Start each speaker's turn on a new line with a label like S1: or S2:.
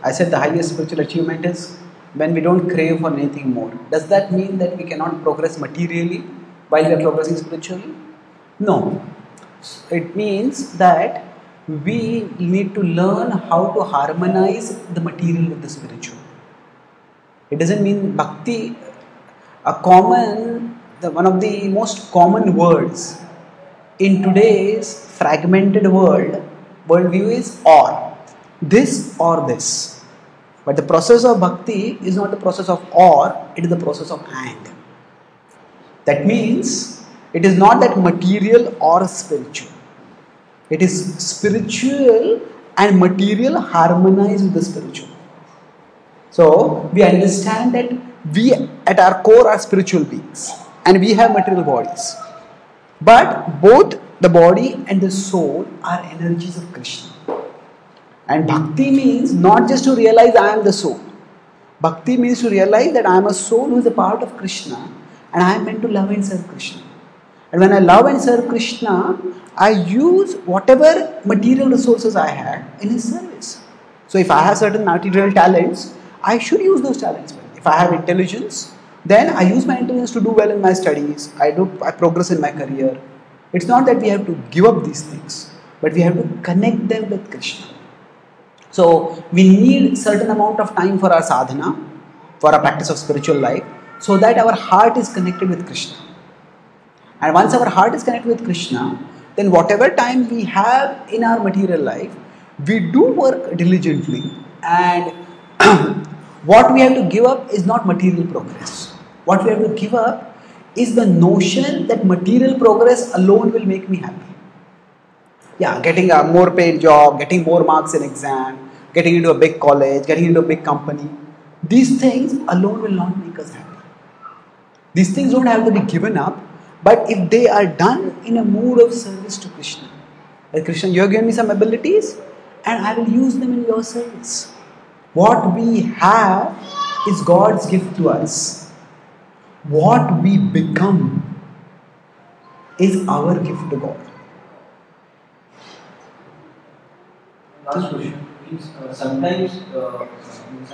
S1: I said the highest spiritual achievement is when we don't crave for anything more. Does that mean that we cannot progress materially while we are progressing spiritually? No. It means that we need to learn how to harmonize the material with the spiritual. It doesn't mean bhakti, one of the most common words in today's fragmented worldview is or. This or this. But the process of bhakti is not the process of or, it is the process of and. That means it is not that material or spiritual. It is spiritual and material harmonized with the spiritual. So we understand that we at our core are spiritual beings and we have material bodies. But both the body and the soul are energies of Krishna. And bhakti means not just to realize I am the soul. Bhakti means to realize that I am a soul who is a part of Krishna and I am meant to love and serve Krishna. And when I love and serve Krishna, I use whatever material resources I have in His service. So if I have certain material talents, I should use those talents well. If I have intelligence, then I use my intelligence to do well in my studies. I progress in my career. It's not that we have to give up these things, but we have to connect them with Krishna. So we need certain amount of time for our sadhana, for our practice of spiritual life, so that our heart is connected with Krishna. And once our heart is connected with Krishna, then whatever time we have in our material life, we do work diligently, and what we have to give up is not material progress. What we have to give up is the notion that material progress alone will make me happy. Yeah, getting a more paid job, getting more marks in exam, getting into a big college, getting into a big company. These things alone will not make us happy. These things don't have to be given up, but if they are done in a mood of service to Krishna. Like Krishna, you have given me some abilities and I will use them in your service. What we have is God's gift to us. What we become is our gift to God.
S2: Last question. Sometimes